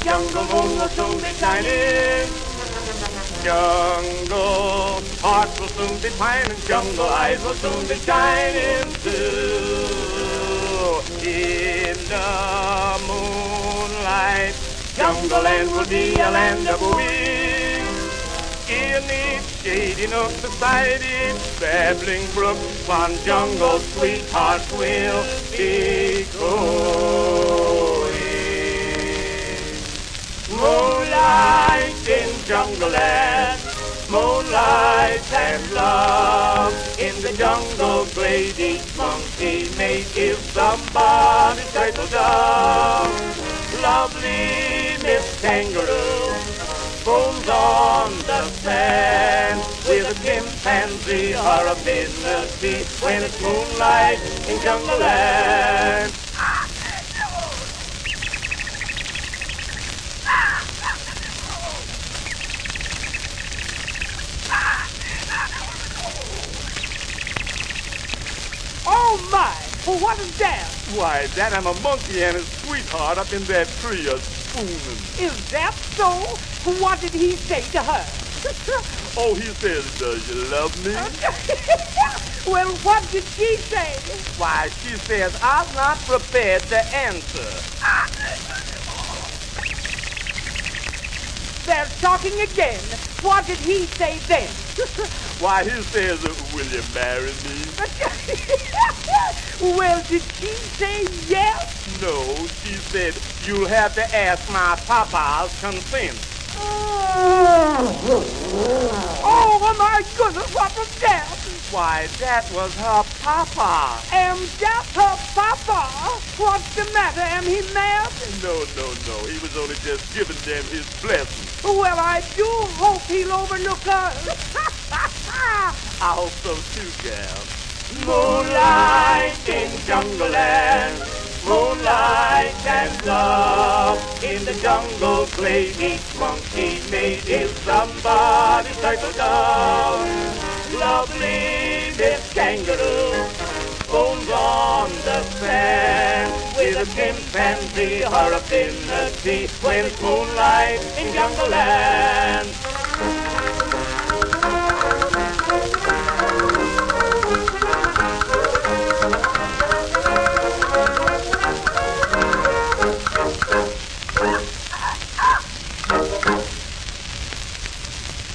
jungle moon will soon be shining. Jungle hearts will soon be pining. Jungle eyes will soon be shining too. In the moonlight, jungle land will be a land of wings. In each shady nook beside each babbling brook, one jungle sweetheart will be going. Moonlight in jungle land, moonlight and love. In the jungle glade each monkey may give somebody turtle dove. Lovely Miss Kangaroo bones on the sand with a chimpanzee or a business when it's moonlight in jungle land. Oh my! Well, what is that? Why, that I'm a monkey and his sweetheart up in that tree a-spooning. Is that so? What did he say to her? Oh, he says, does you love me? Well, what did she say? Why, she says, I'm not prepared to answer. They're talking again. What did he say then? Why, he says, will you marry me? Well, did she say yes? No, she said, you'll have to ask my papa's consent. Oh, my goodness, what was that? Why, that was her papa. Am that her papa? What's the matter? Am he mad? No. He was only just giving them his blessing. Well, I do hope he'll overlook us. I hope so too, gal. Moonlight in jungle land, moonlight and love. In the jungle glade each monkey may give somebody turtle dove. Lovely Miss Kangaroo bones on the sand with a chimpanzee or a finnegan when it's moonlight in jungle land.